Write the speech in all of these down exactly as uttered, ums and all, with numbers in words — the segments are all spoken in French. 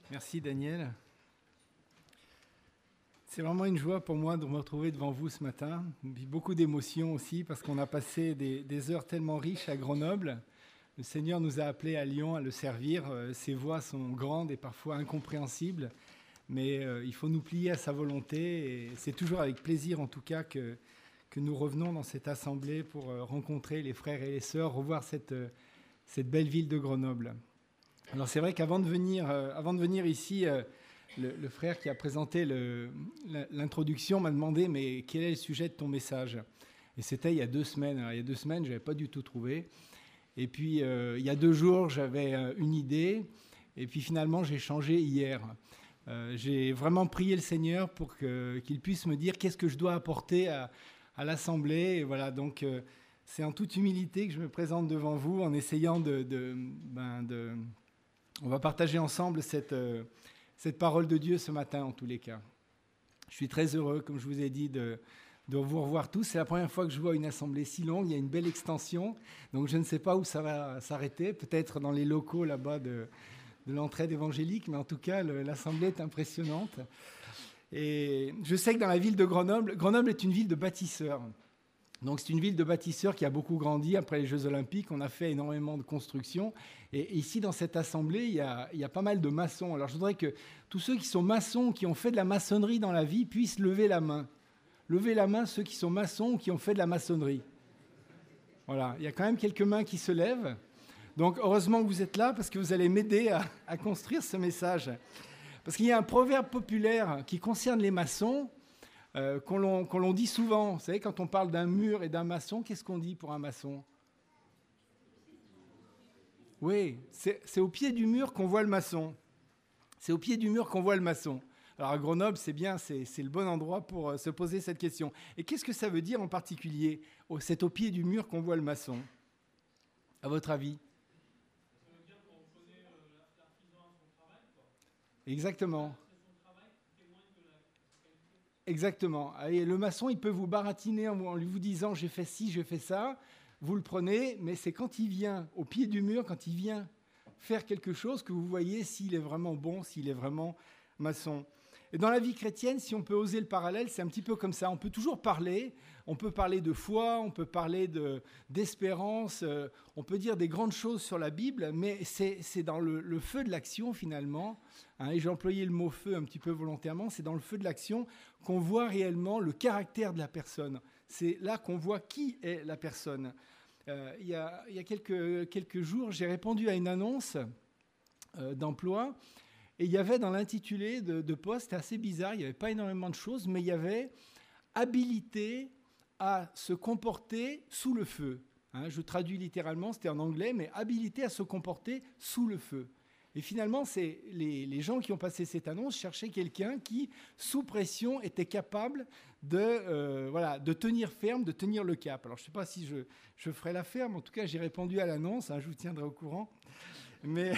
Merci Daniel. C'est vraiment une joie pour moi de me retrouver devant vous ce matin. Beaucoup d'émotions aussi parce qu'on a passé des, des heures tellement riches à Grenoble. Le Seigneur nous a appelés à Lyon à le servir. Ses voies sont grandes et parfois incompréhensibles, mais il faut nous plier à sa volonté. Et c'est toujours avec plaisir en tout cas que, que nous revenons dans cette assemblée pour rencontrer les frères et les sœurs, revoir cette, cette belle ville de Grenoble. Alors c'est vrai qu'avant de venir, euh, avant de venir ici, euh, le, le frère qui a présenté le, l'introduction m'a demandé « mais quel est le sujet de ton message ?» Et c'était il y a deux semaines. Alors, il y a deux semaines, je n'avais pas du tout trouvé. Et puis euh, il y a deux jours, j'avais euh, une idée. Et puis finalement, j'ai changé hier. Euh, j'ai vraiment prié le Seigneur pour que, qu'il puisse me dire qu'est-ce que je dois apporter à, à l'Assemblée. Et voilà, donc euh, c'est en toute humilité que je me présente devant vous en essayant de... de, ben, de On va partager ensemble cette, euh, cette parole de Dieu ce matin, en tous les cas. Je suis très heureux, comme je vous ai dit, de, de vous revoir tous. C'est la première fois que je vois une assemblée si longue. Il y a une belle extension. Donc, je ne sais pas où ça va s'arrêter. Peut-être dans les locaux là-bas de, de l'entraide évangélique. Mais en tout cas, le, l'assemblée est impressionnante. Et je sais que dans la ville de Grenoble, Grenoble est une ville de bâtisseurs. Donc c'est une ville de bâtisseurs qui a beaucoup grandi après les Jeux Olympiques. On a fait énormément de construction. Et ici, dans cette assemblée, il y a, il y a pas mal de maçons. Alors je voudrais que tous ceux qui sont maçons, qui ont fait de la maçonnerie dans la vie, puissent lever la main. Lever la main ceux qui sont maçons ou qui ont fait de la maçonnerie. Voilà, il y a quand même quelques mains qui se lèvent. Donc heureusement que vous êtes là parce que vous allez m'aider à, à construire ce message. Parce qu'il y a un proverbe populaire qui concerne les maçons, Euh, qu'on, l'on, qu'on l'on dit souvent. Vous savez, quand on parle d'un mur et d'un maçon, qu'est-ce qu'on dit pour un maçon ? Oui, c'est, c'est au pied du mur qu'on voit le maçon. C'est au pied du mur qu'on voit le maçon. Alors à Grenoble, c'est bien, c'est, c'est le bon endroit pour euh, se poser cette question. Et qu'est-ce que ça veut dire en particulier ? Oh, c'est au pied du mur qu'on voit le maçon. À votre avis ? Ça veut dire qu'on reconnaît euh, l'artisan à son travail, quoi. Exactement. Exactement. Et le maçon, il peut vous baratiner en vous disant « j'ai fait ci, j'ai fait ça ». Vous le prenez, mais c'est quand il vient au pied du mur, quand il vient faire quelque chose que vous voyez s'il est vraiment bon, s'il est vraiment maçon. Et dans la vie chrétienne, si on peut oser le parallèle, c'est un petit peu comme ça. On peut toujours parler, on peut parler de foi, on peut parler de, d'espérance, euh, on peut dire des grandes choses sur la Bible, mais c'est, c'est dans le, le feu de l'action finalement, hein, et j'ai employé le mot feu un petit peu volontairement, c'est dans le feu de l'action qu'on voit réellement le caractère de la personne. C'est là qu'on voit qui est la personne. Euh, il y a, il y a quelques, quelques jours, j'ai répondu à une annonce euh, d'emploi. Et il y avait dans l'intitulé de, de poste, c'était assez bizarre, il n'y avait pas énormément de choses, mais il y avait « habilité à se comporter sous le feu ». Hein, je traduis littéralement, c'était en anglais, mais « habilité à se comporter sous le feu ». Et finalement, c'est les, les gens qui ont passé cette annonce cherchaient quelqu'un qui, sous pression, était capable de, euh, voilà, de tenir ferme, de tenir le cap. Alors, je ne sais pas si je, je ferai la ferme, en tout cas, j'ai répondu à l'annonce, hein, je vous tiendrai au courant. Mais...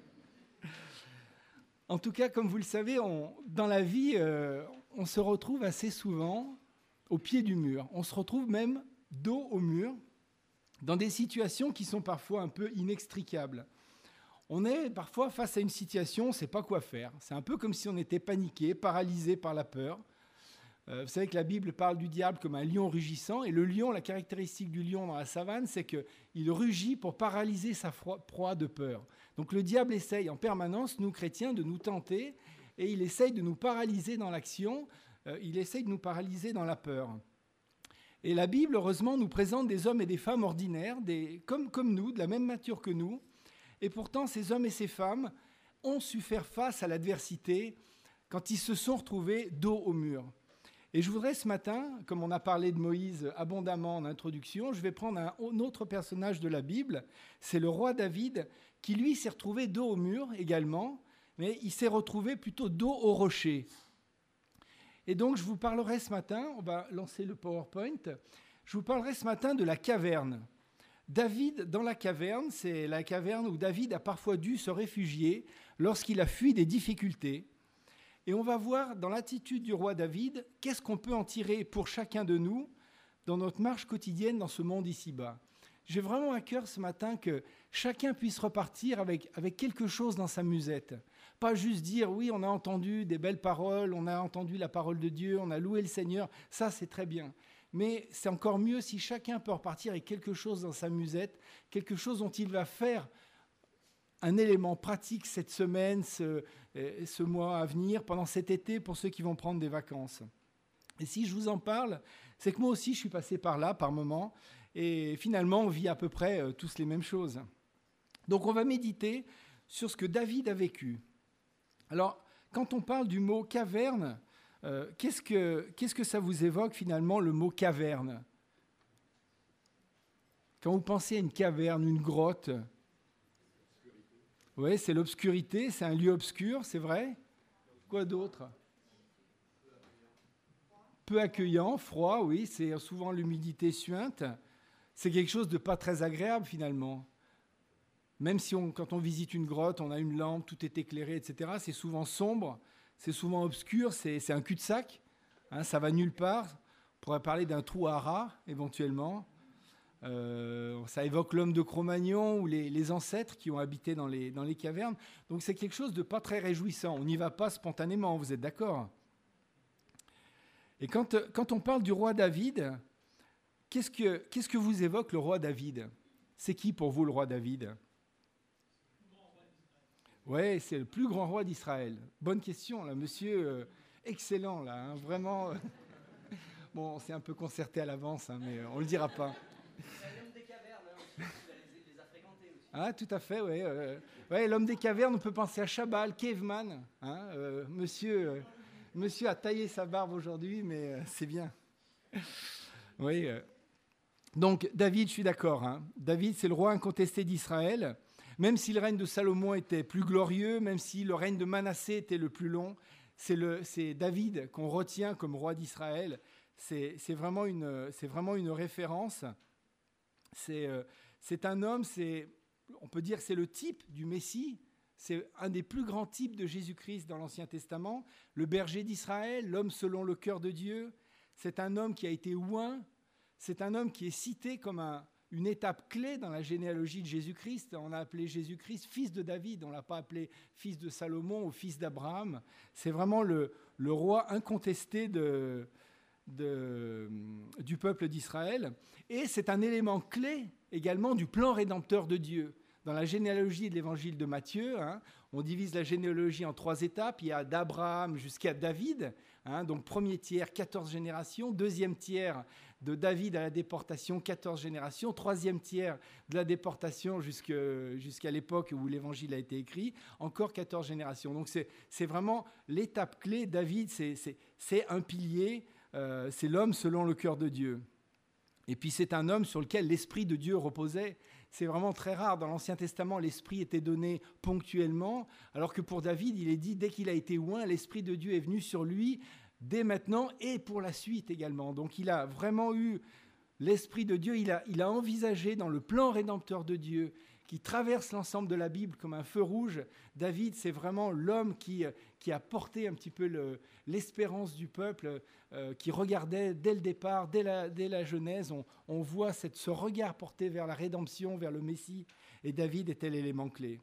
En tout cas, comme vous le savez, on, dans la vie, euh, on se retrouve assez souvent au pied du mur. On se retrouve même dos au mur, dans des situations qui sont parfois un peu inextricables. On est parfois face à une situation, on ne sait pas quoi faire. C'est un peu comme si on était paniqué, paralysé par la peur. Euh, vous savez que la Bible parle du diable comme un lion rugissant, et le lion, la caractéristique du lion dans la savane, c'est qu'il rugit pour paralyser sa proie de peur. Donc le diable essaye en permanence, nous chrétiens, de nous tenter, et il essaye de nous paralyser dans l'action, euh, il essaye de nous paralyser dans la peur. Et la Bible, heureusement, nous présente des hommes et des femmes ordinaires, des, comme, comme nous, de la même nature que nous, et pourtant ces hommes et ces femmes ont su faire face à l'adversité quand ils se sont retrouvés dos au mur. Et je voudrais ce matin, comme on a parlé de Moïse abondamment en introduction, je vais prendre un autre personnage de la Bible, c'est le roi David, qui lui s'est retrouvé dos au mur également, mais il s'est retrouvé plutôt dos au rocher. Et donc je vous parlerai ce matin, on va lancer le PowerPoint, je vous parlerai ce matin de la caverne. David dans la caverne, c'est la caverne où David a parfois dû se réfugier lorsqu'il a fui des difficultés. Et on va voir dans l'attitude du roi David, qu'est-ce qu'on peut en tirer pour chacun de nous dans notre marche quotidienne dans ce monde ici-bas. j'ai vraiment à cœur ce matin que chacun puisse repartir avec, avec quelque chose dans sa musette. Pas juste dire, oui, on a entendu des belles paroles, on a entendu la parole de Dieu, on a loué le Seigneur, ça c'est très bien. Mais c'est encore mieux si chacun peut repartir avec quelque chose dans sa musette, quelque chose dont il va faire un élément pratique cette semaine, ce, ce mois à venir, pendant cet été, pour ceux qui vont prendre des vacances. Et si je vous en parle, c'est que moi aussi je suis passé par là, par moments, et finalement on vit à peu près euh, tous les mêmes choses. Donc on va méditer sur ce que David a vécu. Alors, quand on parle du mot caverne, euh, qu'est-ce que, qu'est-ce que ça vous évoque finalement, le mot caverne ? Quand vous pensez à une caverne, une grotte, oui, c'est l'obscurité, c'est un lieu obscur, c'est vrai. Quoi d'autre ? Peu accueillant, froid, oui, c'est souvent l'humidité suinte. C'est quelque chose de pas très agréable finalement. Même si on, quand on visite une grotte, on a une lampe, tout est éclairé, et cetera, c'est souvent sombre, c'est souvent obscur, c'est, c'est un cul-de-sac, hein, ça va nulle part. On pourrait parler d'un trou à rats, éventuellement. Euh, ça évoque l'homme de Cro-Magnon ou les, les ancêtres qui ont habité dans les, dans les cavernes. Donc c'est quelque chose de pas très réjouissant. On n'y va pas spontanément, vous êtes d'accord ? Et quand, quand on parle du roi David, qu'est-ce que, qu'est-ce que vous évoque le roi David ? C'est qui pour vous le roi David ? Oui, c'est le plus grand roi d'Israël. Bonne question, là, monsieur. Euh, excellent, là, hein, vraiment. Euh, bon, on s'est un peu concerté à l'avance, hein, mais euh, on ne le dira pas. C'est l'homme des cavernes, hein, aussi, il les a fréquentés aussi. Ah, tout à fait, oui. Euh, ouais, l'homme des cavernes, on peut penser à Chabal, Caveman. Hein, euh, monsieur, euh, monsieur a taillé sa barbe aujourd'hui, mais euh, c'est bien. Oui. Euh. Donc, David, je suis d'accord. Hein. David, c'est le roi incontesté d'Israël. Même si le règne de Salomon était plus glorieux, même si le règne de Manassé était le plus long, c'est, le, c'est David qu'on retient comme roi d'Israël. C'est, c'est, vraiment, une, c'est vraiment une référence. C'est, euh, c'est un homme, c'est, on peut dire que c'est le type du Messie. C'est un des plus grands types de Jésus-Christ dans l'Ancien Testament. Le berger d'Israël, l'homme selon le cœur de Dieu. C'est un homme qui a été oint. C'est un homme qui est cité comme un... une étape clé dans la généalogie de Jésus-Christ. On a appelé Jésus-Christ fils de David, on ne l'a pas appelé fils de Salomon ou fils d'Abraham. C'est vraiment le, le roi incontesté de, de, du peuple d'Israël. Et c'est un élément clé également du plan rédempteur de Dieu. Dans la généalogie de l'évangile de Matthieu, hein, on divise la généalogie en trois étapes. Il y a d'Abraham jusqu'à David, hein, donc premier tiers, quatorze générations. Deuxième tiers, de David à la déportation, quatorze générations. Troisième tiers, de la déportation jusque, jusqu'à l'époque où l'évangile a été écrit, encore quatorze générations. Donc c'est, c'est vraiment l'étape clé. David, c'est, c'est, c'est un pilier, euh, c'est l'homme selon le cœur de Dieu. Et puis c'est un homme sur lequel l'Esprit de Dieu reposait. C'est vraiment très rare. Dans l'Ancien Testament, l'Esprit était donné ponctuellement, alors que pour David, il est dit, dès qu'il a été oint, l'Esprit de Dieu est venu sur lui, dès maintenant et pour la suite également. Donc il a vraiment eu l'Esprit de Dieu, il a, il a envisagé dans le plan rédempteur de Dieu, qui traverse l'ensemble de la Bible comme un feu rouge. David, c'est vraiment l'homme qui, qui a porté un petit peu le, l'espérance du peuple, euh, qui regardait dès le départ, dès la, dès la Genèse, on, on voit cette, ce regard porté vers la rédemption, vers le Messie, et David était l'élément clé.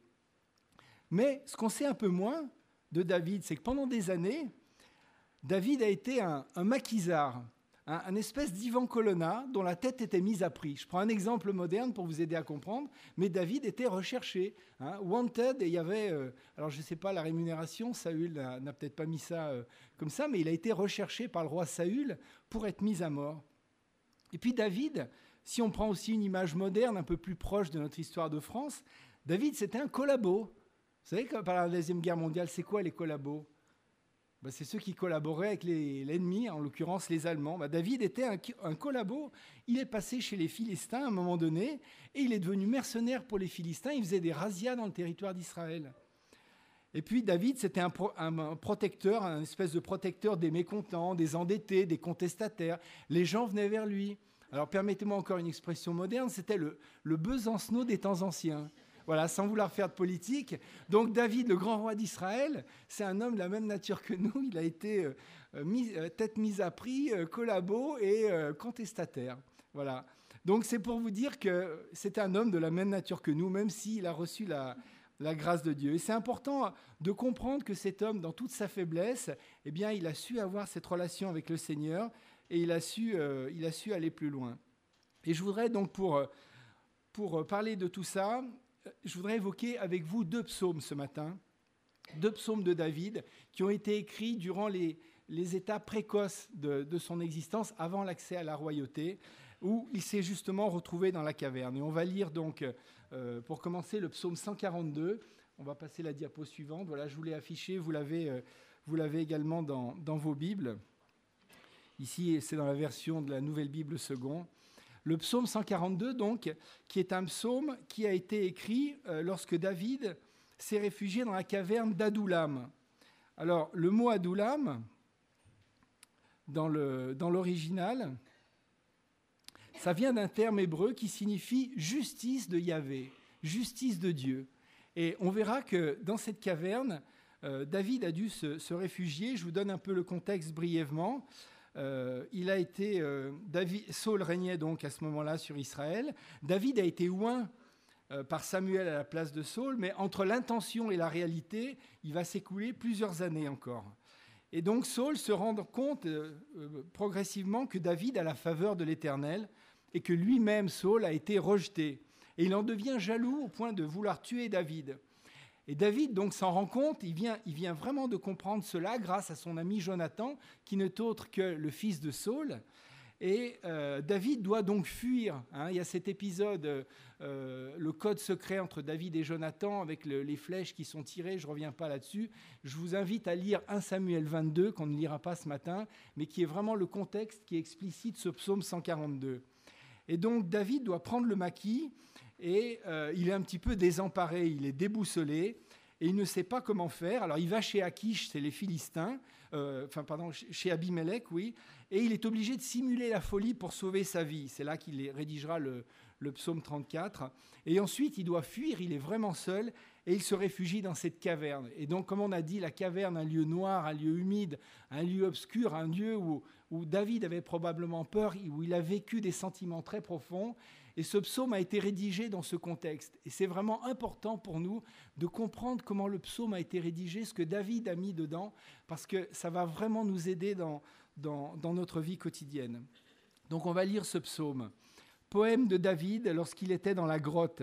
Mais ce qu'on sait un peu moins de David, c'est que pendant des années, David a été un, un maquisard, un, un espèce d'Ivan Colonna dont la tête était mise à prix. Je prends un exemple moderne pour vous aider à comprendre, mais David était recherché, hein, wanted, et il y avait, euh, alors je ne sais pas la rémunération, Saül n'a, n'a peut-être pas mis ça euh, comme ça, mais il a été recherché par le roi Saül pour être mis à mort. Et puis David, si on prend aussi une image moderne, un peu plus proche de notre histoire de France, David c'était un collabo. Vous savez, par la Deuxième Guerre mondiale, c'est quoi les collabos ? Ben, c'est ceux qui collaboraient avec les, l'ennemi, en l'occurrence les Allemands. Ben, David était un, un collabo. Il est passé chez les Philistins à un moment donné et il est devenu mercenaire pour les Philistins. Il faisait des razzias dans le territoire d'Israël. Et puis David, c'était un, pro, un, un protecteur, un espèce de protecteur des mécontents, des endettés, des contestataires. Les gens venaient vers lui. Alors permettez-moi encore une expression moderne, c'était le, le Besancenot des temps anciens. Voilà, sans vouloir faire de politique. Donc David, le grand roi d'Israël, c'est un homme de la même nature que nous. Il a été euh, mis, euh, tête mise à prix, euh, collabo et euh, contestataire. Voilà. Donc c'est pour vous dire que c'est un homme de la même nature que nous, même s'il a reçu la, la grâce de Dieu. Et c'est important de comprendre que cet homme, dans toute sa faiblesse, eh bien, il a su avoir cette relation avec le Seigneur et il a su, euh, il a su aller plus loin. Et je voudrais donc, pour, pour parler de tout ça, je voudrais évoquer avec vous deux psaumes ce matin, deux psaumes de David qui ont été écrits durant les, les états précoces de, de son existence, avant l'accès à la royauté, où il s'est justement retrouvé dans la caverne. Et on va lire donc, euh, pour commencer, le psaume cent quarante-deux. On va passer la diapo suivante. Voilà, je vous l'ai affiché, vous l'avez, euh, vous l'avez également dans, dans vos Bibles. Ici, c'est dans la version de la Nouvelle Bible Second. Le psaume cent quarante-deux, donc, qui est un psaume qui a été écrit euh, lorsque David s'est réfugié dans la caverne d'Adoulam. Alors, le mot Adoulam, dans, le, dans l'original, ça vient d'un terme hébreu qui signifie justice de Yahvé, justice de Dieu. Et on verra que dans cette caverne, euh, David a dû se, se réfugier. Je vous donne un peu le contexte brièvement. Euh, il a été, euh, David, Saul régnait donc à ce moment-là sur Israël. David a été oint euh, par Samuel à la place de Saul, mais entre l'intention et la réalité, il va s'écouler plusieurs années encore. Et donc Saul se rend compte euh, euh, progressivement que David a la faveur de l'Éternel et que lui-même, Saul, a été rejeté. Et il en devient jaloux au point de vouloir tuer David. Et David donc s'en rend compte, il vient, il vient vraiment de comprendre cela grâce à son ami Jonathan, qui n'est autre que le fils de Saul. Et euh, David doit donc fuir. Hein. Il y a cet épisode, euh, le code secret entre David et Jonathan, avec le, les flèches qui sont tirées, je ne reviens pas là-dessus. Je vous invite à lire premier Samuel vingt-deux, qu'on ne lira pas ce matin, mais qui est vraiment le contexte qui explicite ce psaume cent quarante-deux. Et donc David doit prendre le maquis, et euh, il est un petit peu désemparé, il est déboussolé, et il ne sait pas comment faire. Alors il va chez Akish, c'est les Philistins, euh, enfin pardon, chez Abimelech, oui, et il est obligé de simuler la folie pour sauver sa vie. C'est là qu'il rédigera le, le psaume trente-quatre. Et ensuite, il doit fuir, il est vraiment seul, et il se réfugie dans cette caverne. Et donc, comme on a dit, la caverne, un lieu noir, un lieu humide, un lieu obscur, un lieu où, où David avait probablement peur, où il a vécu des sentiments très profonds. Et ce psaume a été rédigé dans ce contexte. Et c'est vraiment important pour nous de comprendre comment le psaume a été rédigé, ce que David a mis dedans, parce que ça va vraiment nous aider dans, dans, dans notre vie quotidienne. Donc on va lire ce psaume. Poème de David lorsqu'il était dans la grotte.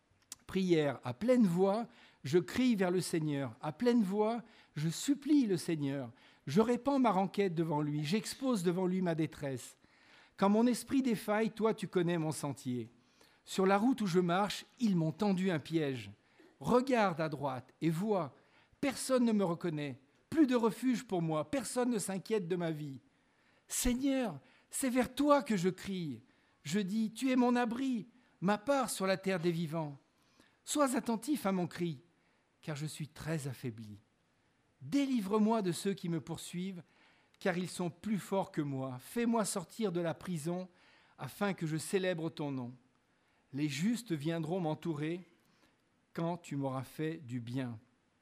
Prière. À pleine voix, je crie vers le Seigneur. À pleine voix, je supplie le Seigneur. Je répands ma requête devant lui. J'expose devant lui ma détresse. Quand mon esprit défaille, toi, tu connais mon sentier. Sur la route où je marche, ils m'ont tendu un piège. Regarde à droite et vois, personne ne me reconnaît. Plus de refuge pour moi, personne ne s'inquiète de ma vie. Seigneur, c'est vers toi que je crie. Je dis, tu es mon abri, ma part sur la terre des vivants. Sois attentif à mon cri, car je suis très affaibli. Délivre-moi de ceux qui me poursuivent, car ils sont plus forts que moi. Fais-moi sortir de la prison, afin que je célèbre ton nom. Les justes viendront m'entourer quand tu m'auras fait du bien.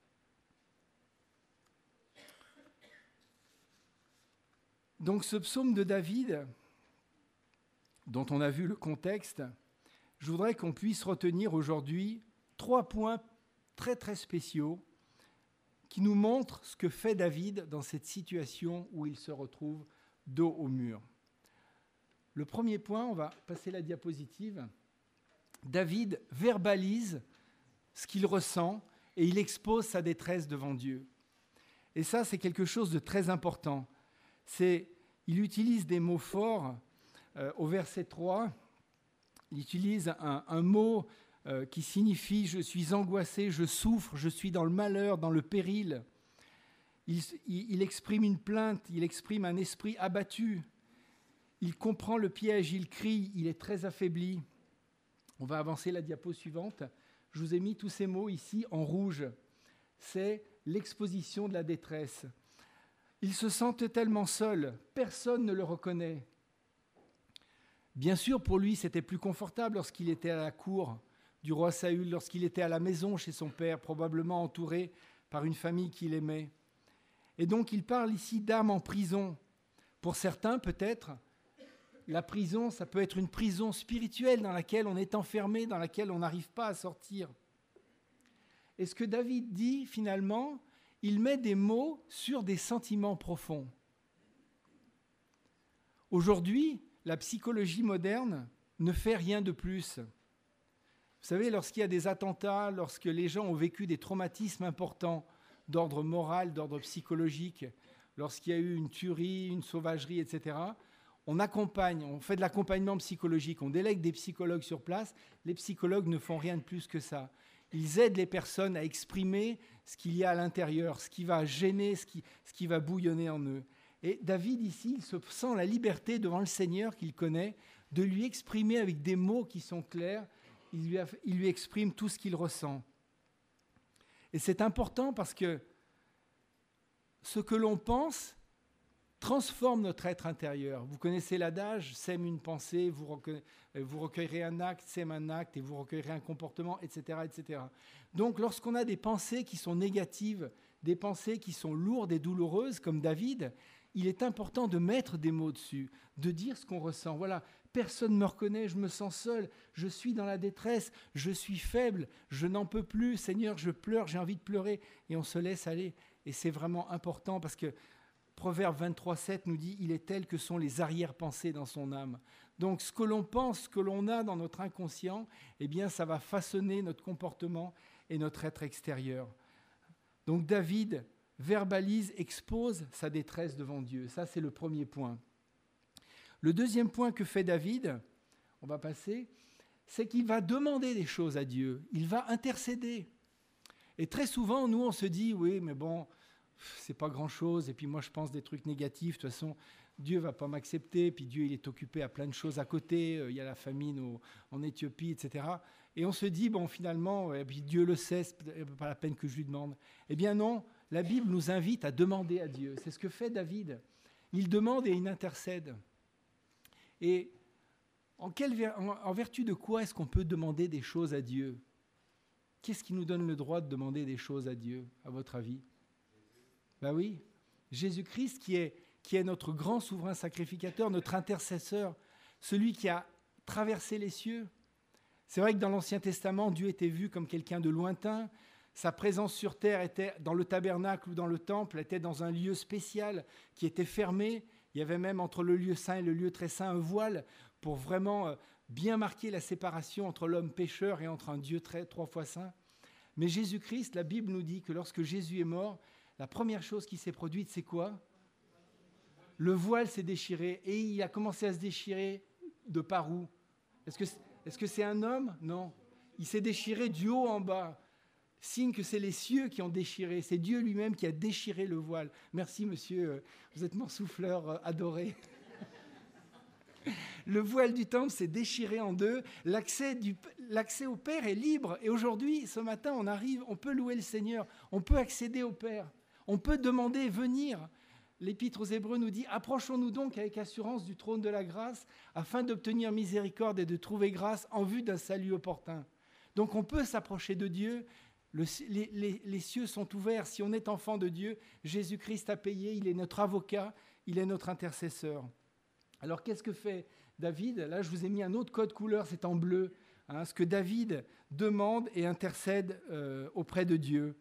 Donc ce psaume de David, dont on a vu le contexte, je voudrais qu'on puisse retenir aujourd'hui trois points très très spéciaux qui nous montrent ce que fait David dans cette situation où il se retrouve dos au mur. Le premier point, on va passer la diapositive. David verbalise ce qu'il ressent et il expose sa détresse devant Dieu. Et ça, c'est quelque chose de très important. C'est, il utilise des mots forts. Euh, au verset trois, il utilise un, un mot euh, qui signifie « je suis angoissé, je souffre, je suis dans le malheur, dans le péril ». Il, il, il exprime une plainte, il exprime un esprit abattu. Il comprend le piège, il crie, il est très affaibli. On va avancer la diapo suivante. Je vous ai mis tous ces mots ici en rouge. C'est l'exposition de la détresse. Il se sentait tellement seul, personne ne le reconnaît. Bien sûr, pour lui, c'était plus confortable lorsqu'il était à la cour du roi Saül, lorsqu'il était à la maison chez son père, probablement entouré par une famille qu'il aimait. Et donc, il parle ici d'âme en prison. Pour certains, peut-être, La prison, ça peut être une prison spirituelle dans laquelle on est enfermé, dans laquelle on n'arrive pas à sortir. Et ce que David dit, finalement, il met des mots sur des sentiments profonds. Aujourd'hui, la psychologie moderne ne fait rien de plus. Vous savez, lorsqu'il y a des attentats, lorsque les gens ont vécu des traumatismes importants d'ordre moral, d'ordre psychologique, lorsqu'il y a eu une tuerie, une sauvagerie, et cetera, on accompagne, on fait de l'accompagnement psychologique, on délègue des psychologues sur place. Les psychologues ne font rien de plus que ça. Ils aident les personnes à exprimer ce qu'il y a à l'intérieur, ce qui va gêner, ce qui, ce qui va bouillonner en eux. Et David, ici, il se sent la liberté devant le Seigneur qu'il connaît de lui exprimer avec des mots qui sont clairs. Il lui, a, il lui exprime tout ce qu'il ressent. Et c'est important parce que ce que l'on pense transforme notre être intérieur. Vous connaissez l'adage, sème une pensée, vous, recueille, vous recueillerez un acte, sème un acte et vous recueillerez un comportement, et cetera, et cetera. Donc lorsqu'on a des pensées qui sont négatives, des pensées qui sont lourdes et douloureuses, comme David, il est important de mettre des mots dessus, de dire ce qu'on ressent. Voilà, personne ne me reconnaît, je me sens seul, je suis dans la détresse, je suis faible, je n'en peux plus, Seigneur, je pleure, j'ai envie de pleurer. Et on se laisse aller. Et c'est vraiment important parce que Proverbe vingt-trois sept nous dit « Il est tel que sont les arrière-pensées dans son âme ». Donc ce que l'on pense, ce que l'on a dans notre inconscient, eh bien ça va façonner notre comportement et notre être extérieur. Donc David verbalise, expose sa détresse devant Dieu. Ça, c'est le premier point. Le deuxième point que fait David, on va passer, c'est qu'il va demander des choses à Dieu. Il va intercéder. Et très souvent, nous, on se dit « Oui, mais bon, c'est pas grand-chose. Et puis moi, je pense des trucs négatifs. De toute façon, Dieu va pas m'accepter. Puis Dieu, il est occupé à plein de choses à côté. Il y a la famine au, en Éthiopie, et cetera » Et on se dit, bon, finalement, et puis Dieu le sait, c'est pas la peine que je lui demande. Eh bien non, la Bible nous invite à demander à Dieu. C'est ce que fait David. Il demande et il intercède. Et en, quelle, en, en vertu de quoi est-ce qu'on peut demander des choses à Dieu ? Qu'est-ce qui nous donne le droit de demander des choses à Dieu, à votre avis ? Ben oui, Jésus-Christ qui est, qui est notre grand souverain sacrificateur, notre intercesseur, celui qui a traversé les cieux. C'est vrai que dans l'Ancien Testament, Dieu était vu comme quelqu'un de lointain. Sa présence sur terre était dans le tabernacle ou dans le temple, était dans un lieu spécial qui était fermé. Il y avait même entre le lieu saint et le lieu très saint un voile pour vraiment bien marquer la séparation entre l'homme pécheur et entre un Dieu très, trois fois saint. Mais Jésus-Christ, la Bible nous dit que lorsque Jésus est mort, la première chose qui s'est produite, c'est quoi ? Le voile s'est déchiré et il a commencé à se déchirer de par où ? Est-ce que, est-ce que c'est un homme ? Non. Il s'est déchiré du haut en bas. Signe que c'est les cieux qui ont déchiré. C'est Dieu lui-même qui a déchiré le voile. Merci, monsieur. Vous êtes mon souffleur adoré. Le voile du temple s'est déchiré en deux. L'accès, du, l'accès au Père est libre. Et aujourd'hui, ce matin, on arrive, on peut louer le Seigneur. On peut accéder au Père. On peut demander, venir. L'Épître aux Hébreux nous dit « Approchons-nous donc avec assurance du trône de la grâce afin d'obtenir miséricorde et de trouver grâce en vue d'un salut opportun. » Donc on peut s'approcher de Dieu. Le, les, les, les cieux sont ouverts. Si on est enfant de Dieu, Jésus-Christ a payé. Il est notre avocat. Il est notre intercesseur. Alors qu'est-ce que fait David ? Là, je vous ai mis un autre code couleur, c'est en bleu. Hein, ce que David demande et intercède euh, auprès de Dieu.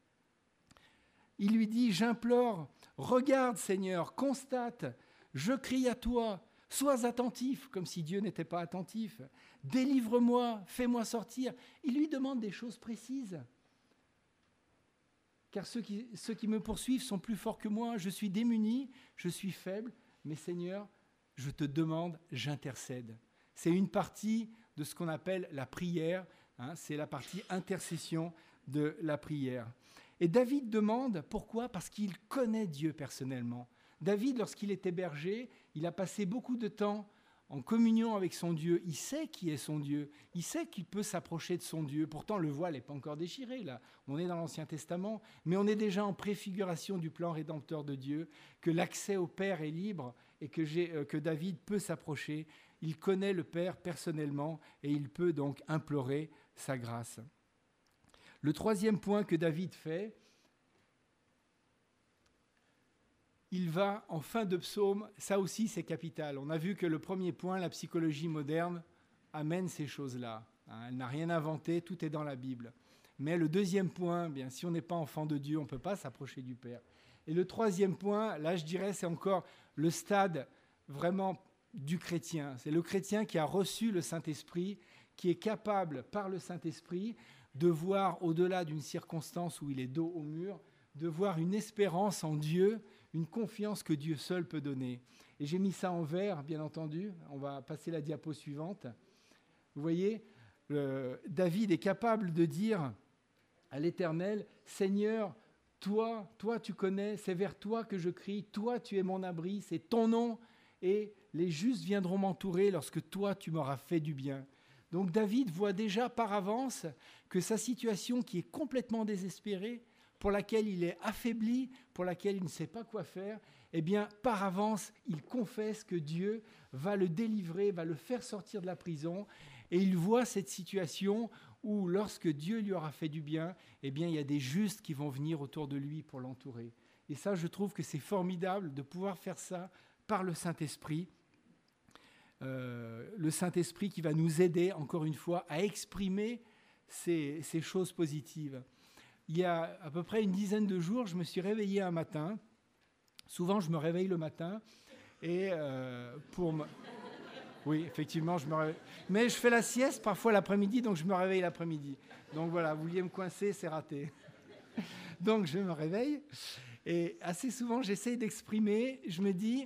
Il lui dit « J'implore, regarde Seigneur, constate, je crie à toi, sois attentif, comme si Dieu n'était pas attentif. Délivre-moi, fais-moi sortir. » Il lui demande des choses précises. Car ceux qui, ceux qui me poursuivent sont plus forts que moi. Je suis démuni, je suis faible, mais Seigneur, je te demande, j'intercède. C'est une partie de ce qu'on appelle la prière. Hein, c'est la partie intercession de la prière. Et David demande, pourquoi ? Parce qu'il connaît Dieu personnellement. David, lorsqu'il était berger, il a passé beaucoup de temps en communion avec son Dieu. Il sait qui est son Dieu. Il sait qu'il peut s'approcher de son Dieu. Pourtant, le voile n'est pas encore déchiré, là. On est dans l'Ancien Testament, mais on est déjà en préfiguration du plan rédempteur de Dieu, que l'accès au Père est libre et que, j'ai, euh, que David peut s'approcher. Il connaît le Père personnellement et il peut donc implorer sa grâce. Le troisième point que David fait, il va en fin de psaume, ça aussi c'est capital. On a vu que le premier point, la psychologie moderne, amène ces choses-là. Hein, elle n'a rien inventé, tout est dans la Bible. Mais le deuxième point, bien, si on n'est pas enfant de Dieu, on ne peut pas s'approcher du Père. Et le troisième point, là je dirais, c'est encore le stade vraiment du chrétien. C'est le chrétien qui a reçu le Saint-Esprit, qui est capable, par le Saint-Esprit, de voir au-delà d'une circonstance où il est dos au mur, de voir une espérance en Dieu, une confiance que Dieu seul peut donner. Et j'ai mis ça en vert, bien entendu. On va passer la diapo suivante. Vous voyez, le, David est capable de dire à l'Éternel, « Seigneur, toi, toi tu connais, c'est vers toi que je crie, toi tu es mon abri, c'est ton nom, et les justes viendront m'entourer lorsque toi tu m'auras fait du bien. » Donc David voit déjà par avance que sa situation qui est complètement désespérée, pour laquelle il est affaibli, pour laquelle il ne sait pas quoi faire, eh bien, par avance, il confesse que Dieu va le délivrer, va le faire sortir de la prison, et il voit cette situation où, lorsque Dieu lui aura fait du bien, eh bien, il y a des justes qui vont venir autour de lui pour l'entourer. Et ça, je trouve que c'est formidable de pouvoir faire ça par le Saint-Esprit. Euh, le Saint-Esprit qui va nous aider, encore une fois, à exprimer ces, ces choses positives. Il y a à peu près une dizaine de jours, je me suis réveillé un matin. Souvent, je me réveille le matin. Et euh, pour me... Oui, effectivement, je me réveille. Mais je fais la sieste parfois l'après-midi, donc je me réveille l'après-midi. Donc voilà, vous vouliez me coincer, c'est raté. Donc je me réveille. Et assez souvent, j'essaye d'exprimer. Je me dis,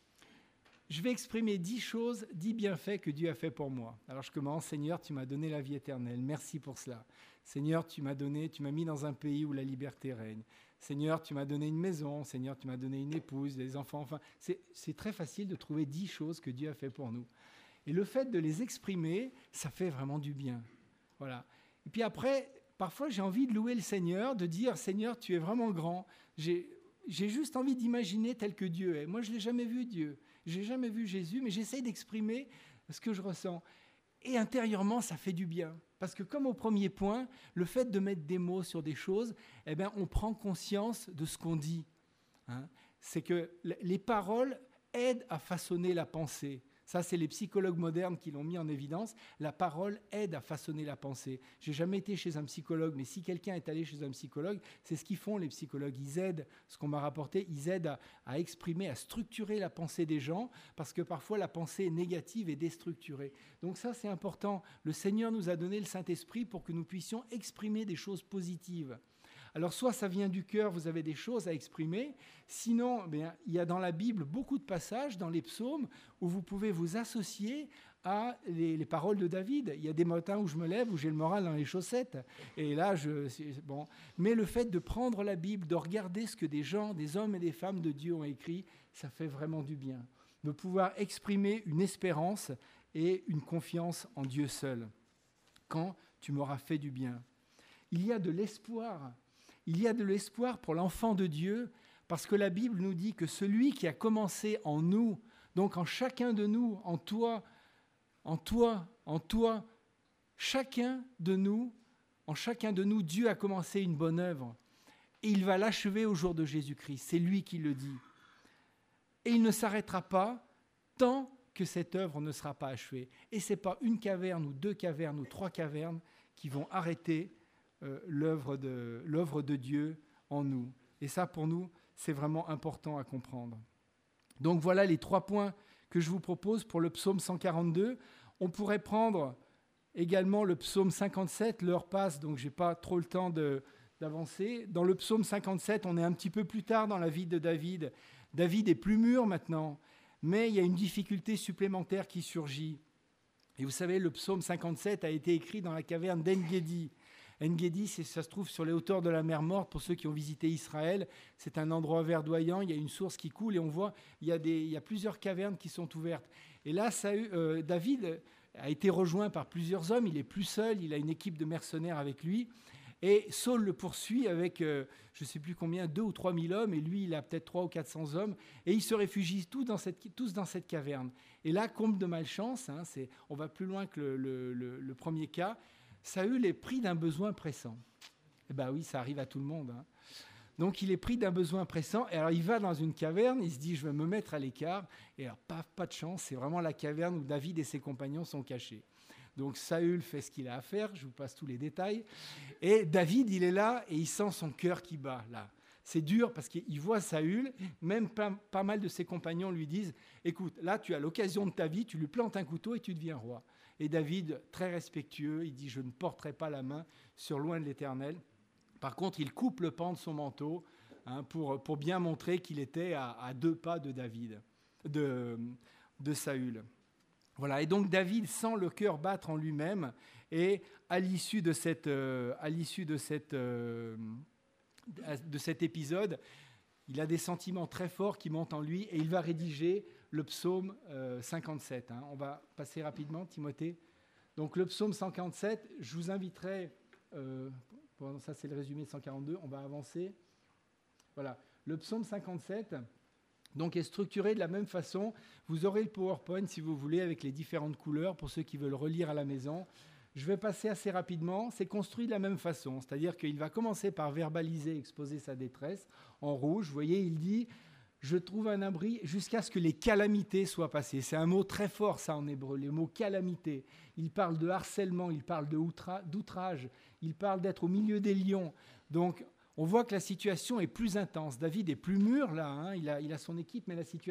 je vais exprimer dix choses, dix bienfaits que Dieu a fait pour moi. Alors je commence, Seigneur, tu m'as donné la vie éternelle. Merci pour cela. Seigneur, tu m'as donné, tu m'as mis dans un pays où la liberté règne. Seigneur, tu m'as donné une maison. Seigneur, tu m'as donné une épouse, des enfants. Enfin, c'est, c'est très facile de trouver dix choses que Dieu a fait pour nous. Et le fait de les exprimer, ça fait vraiment du bien. Voilà. Et puis après, parfois, j'ai envie de louer le Seigneur, de dire, Seigneur, tu es vraiment grand. J'ai, j'ai juste envie d'imaginer tel que Dieu est. Moi, je ne l'ai jamais vu, Dieu. Je n'ai jamais vu Jésus, mais j'essaye d'exprimer ce que je ressens. Et intérieurement, ça fait du bien. Parce que comme au premier point, le fait de mettre des mots sur des choses, eh bien, on prend conscience de ce qu'on dit. Hein. C'est que les paroles aident à façonner la pensée. Ça, c'est les psychologues modernes qui l'ont mis en évidence. La parole aide à façonner la pensée. Je n'ai jamais été chez un psychologue, mais si quelqu'un est allé chez un psychologue, c'est ce qu'ils font, les psychologues. Ils aident, ce qu'on m'a rapporté, ils aident à, à exprimer, à structurer la pensée des gens, parce que parfois la pensée est négative et déstructurée. Donc ça, c'est important. Le Seigneur nous a donné le Saint-Esprit pour que nous puissions exprimer des choses positives. Alors, soit ça vient du cœur, vous avez des choses à exprimer. Sinon, bien, il y a dans la Bible beaucoup de passages, dans les psaumes, où vous pouvez vous associer à les, les paroles de David. Il y a des matins où je me lève, où j'ai le moral dans les chaussettes. Et là, je... Bon. Mais le fait de prendre la Bible, de regarder ce que des gens, des hommes et des femmes de Dieu ont écrit, ça fait vraiment du bien. De pouvoir exprimer une espérance et une confiance en Dieu seul. Quand tu m'auras fait du bien. Il y a de l'espoir. Il y a de l'espoir pour l'enfant de Dieu, parce que la Bible nous dit que celui qui a commencé en nous, donc en chacun de nous, en toi, en toi, en toi, chacun de nous, en chacun de nous, Dieu a commencé une bonne œuvre. Et il va l'achever au jour de Jésus-Christ. C'est lui qui le dit. Et il ne s'arrêtera pas tant que cette œuvre ne sera pas achevée. Et ce n'est pas une caverne ou deux cavernes ou trois cavernes qui vont arrêter Euh, l'œuvre de, l'œuvre de Dieu en nous. Et ça, pour nous, c'est vraiment important à comprendre. Donc voilà les trois points que je vous propose pour le psaume cent quarante-deux. On pourrait prendre également le psaume cinquante-sept. L'heure passe, donc je n'ai pas trop le temps de, d'avancer. Dans le psaume cinquante-sept, on est un petit peu plus tard dans la vie de David. David est plus mûr maintenant, mais il y a une difficulté supplémentaire qui surgit. Et vous savez, le psaume cinquante-sept a été écrit dans la caverne d'En-Gedi. En-Gedi, ça se trouve sur les hauteurs de la mer Morte. Pour ceux qui ont visité Israël, c'est un endroit verdoyant, il y a une source qui coule et on voit il y a, des, il y a plusieurs cavernes qui sont ouvertes. Et là, ça, euh, David a été rejoint par plusieurs hommes, il est plus seul, il a une équipe de mercenaires avec lui. Et Saul le poursuit avec, euh, je ne sais plus combien, deux ou trois mille hommes, et lui, il a peut-être trois ou quatre cents hommes, et ils se réfugient tous dans cette, tous dans cette caverne. Et là, comble de malchance, hein, c'est, on va plus loin que le, le, le, le premier cas, Saül est pris d'un besoin pressant. Eh bien oui, ça arrive à tout le monde. Hein. Donc il est pris d'un besoin pressant. Et alors il va dans une caverne, il se dit je vais me mettre à l'écart. Et alors paf, pas de chance, c'est vraiment la caverne où David et ses compagnons sont cachés. Donc Saül fait ce qu'il a à faire, je vous passe tous les détails. Et David, il est là et il sent son cœur qui bat là. C'est dur parce qu'il voit Saül, même pas, pas mal de ses compagnons lui disent « Écoute, là tu as l'occasion de ta vie, tu lui plantes un couteau et tu deviens roi. » Et David, très respectueux, il dit « Je ne porterai pas la main sur loin de l'Éternel. » Par contre, il coupe le pan de son manteau hein, pour, pour bien montrer qu'il était à, à deux pas de David, de, de Saül. Voilà, et donc David sent le cœur battre en lui-même et à l'issue de, cette, euh, à l'issue de, cette, euh, de cet épisode, il a des sentiments très forts qui montent en lui et il va rédiger le psaume euh, cinquante-sept. Hein. On va passer rapidement, Timothée. Donc le psaume cinquante-sept, je vous inviterai, euh, bon, ça c'est le résumé de cent quarante-deux, on va avancer. Voilà, le psaume cinquante-sept... Donc, est structuré de la même façon. Vous aurez le PowerPoint, si vous voulez, avec les différentes couleurs pour ceux qui veulent relire à la maison. Je vais passer assez rapidement. C'est construit de la même façon. C'est-à-dire qu'il va commencer par verbaliser, exposer sa détresse en rouge. Vous voyez, il dit « Je trouve un abri jusqu'à ce que les calamités soient passées ». C'est un mot très fort, ça, en hébreu, les mots « calamité ». Il parle de harcèlement, il parle de outra- d'outrage, il parle d'être au milieu des lions. Donc, on voit que la situation est plus intense. David est plus mûr, là, hein, il a, il a son équipe, mais la situation